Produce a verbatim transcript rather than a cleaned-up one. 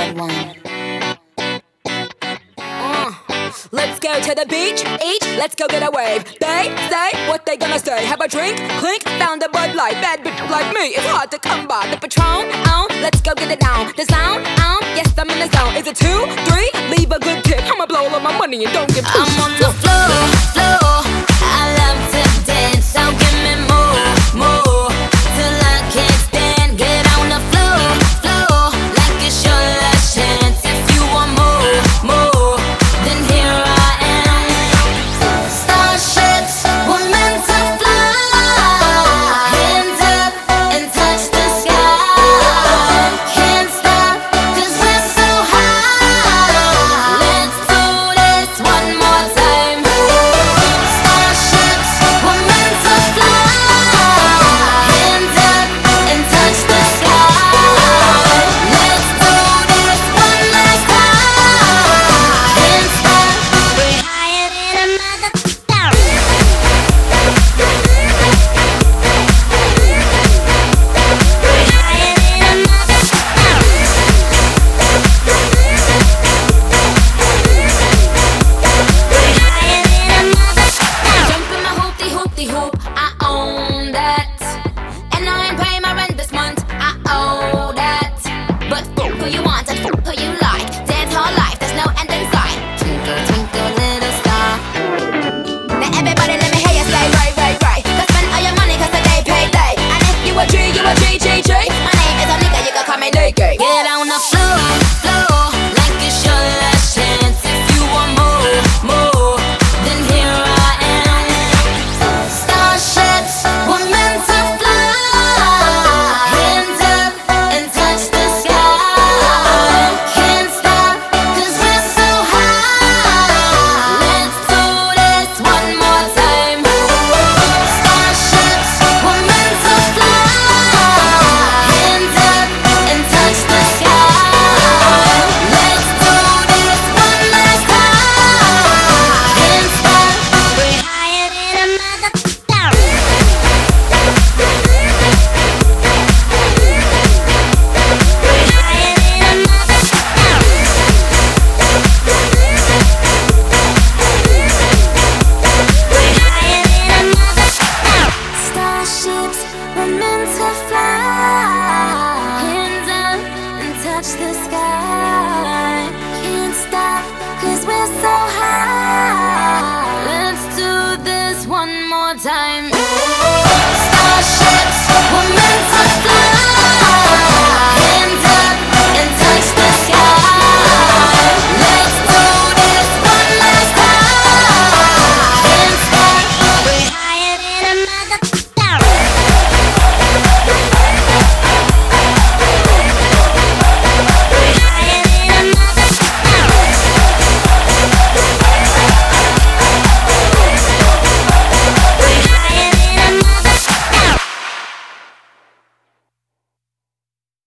red wine. Uh, let's go to the beach, each, let's go get a wave. They say what they gonna say. Have a drink, clink, found a Bud Light. Bad bitch like me, it's hard to come by. The Patron, on, let's go get it down. The sound, on, yes I'm in the zone. Is it two, three? Leave a good tip. I'ma blow all of my money and don't give two I'm on the floor, floor. I love to dance, so give me more, more. Till I can't stand, get on the floor, floor. Like it's your last chance. If you want more, more, then here I am. Starships were meant to fly. Hands up and touch the sky. Can't stop, cause we're so high. Let's do this one more time. Starships were meant to fly. Hands up and touch the sky. Let's do this one last time. Can't stop, we're higher than a mother. We're higher than a mother. We're higher than a mother. Jump in my hoopty hoopty hoop, I own that. And I ain't paying my rent this month, I owe that. But fuck who you want and fuck who you